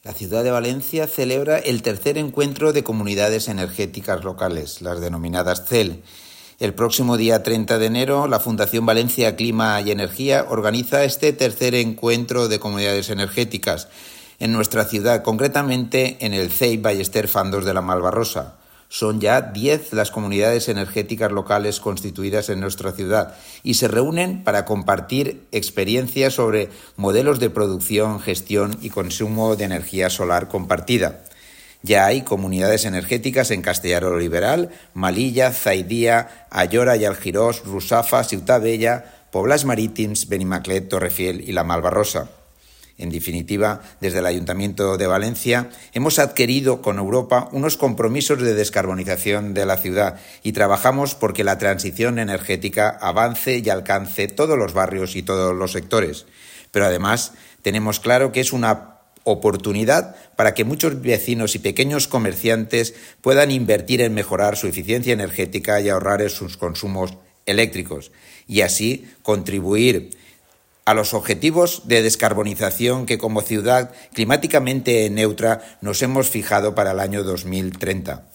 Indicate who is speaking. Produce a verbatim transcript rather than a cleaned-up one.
Speaker 1: La ciudad de Valencia celebra el tercer encuentro de comunidades energéticas locales, las denominadas C E L. El próximo día treinta de enero, la Fundación Valencia Clima y Energía organiza este tercer encuentro de comunidades energéticas en nuestra ciudad, concretamente en el C E I Ballester Fandos de la Malvarrosa. Son ya diez las comunidades energéticas locales constituidas en nuestra ciudad y se reúnen para compartir experiencias sobre modelos de producción, gestión y consumo de energía solar compartida. Ya hay comunidades energéticas en Castellar Liberal, Malilla, Zaidía, Ayora y Algirós, Rusafa, Ciutat Vella, Poblats Marítims, Benimaclet, Torrefiel y la Malvarrosa. En definitiva, desde el Ayuntamiento de Valencia hemos adquirido con Europa unos compromisos de descarbonización de la ciudad y trabajamos porque la transición energética avance y alcance todos los barrios y todos los sectores. Pero además tenemos claro que es una oportunidad para que muchos vecinos y pequeños comerciantes puedan invertir en mejorar su eficiencia energética y ahorrar en sus consumos eléctricos y así contribuir a los objetivos de descarbonización que como ciudad climáticamente neutra nos hemos fijado para el año dos mil treinta.